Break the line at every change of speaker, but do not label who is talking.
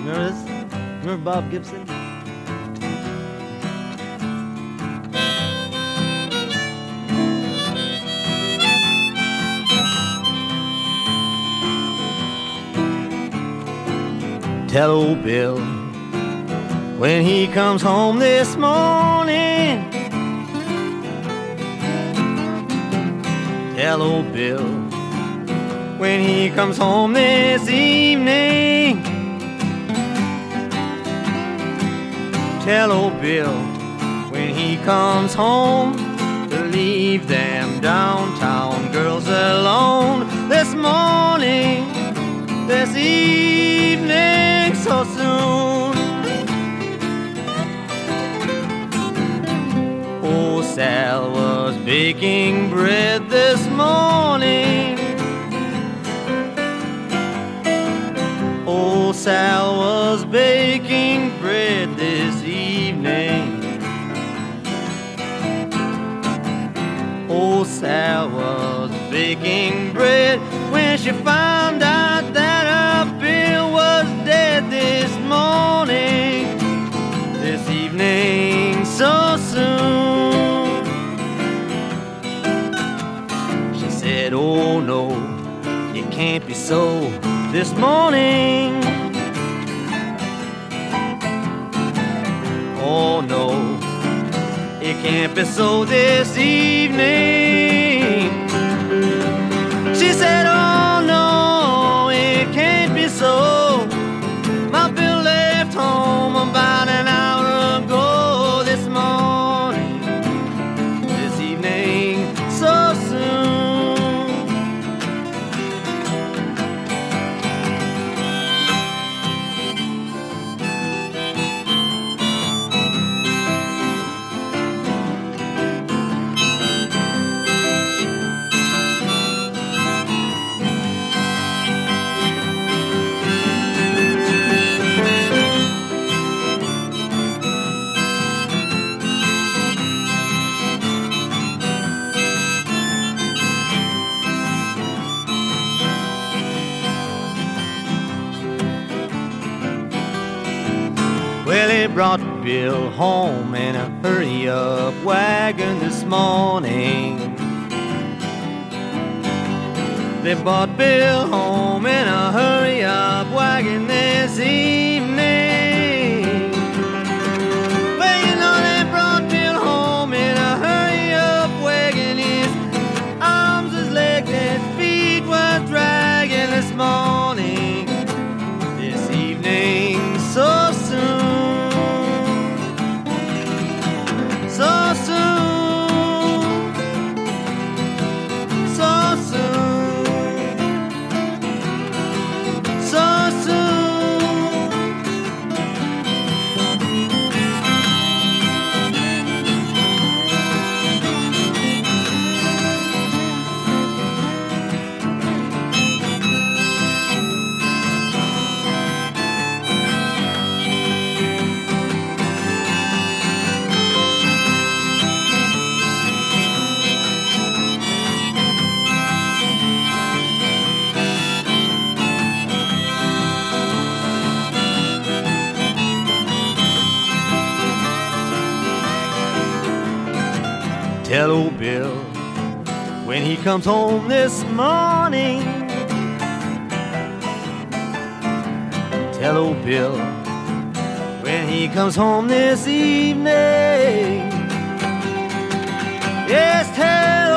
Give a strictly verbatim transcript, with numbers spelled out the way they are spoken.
Remember this? Remember Bob Gibson? Tell old Bill when he comes home this morning. Tell old Bill when he comes home this evening. Tell old Bill when he comes home to leave them downtown girls alone this morning, this evening so soon. Old Sal was baking bread this morning. Old Sal was baking bread this evening. Old Sal was baking bread when she found out that her Bill was dead this morning, this evening so soon. She said, oh no, it can't be so this morning. Oh no, it can't be so this evening. She said, oh no, it can't be so. My Bill left home about an hour ago this morning, this evening so soon. Well, they brought Bill home in a hurry-up wagon this morning. They brought Bill home in a hurry-up wagon this evening. Well, you know they brought Bill home in a hurry-up wagon. His arms, his legs, his feet were dragging this morning, this evening so soon. So soon, so soon, so soon. Tell old Bill when he comes home this morning. Tell old Bill when he comes home this evening. Yes, tell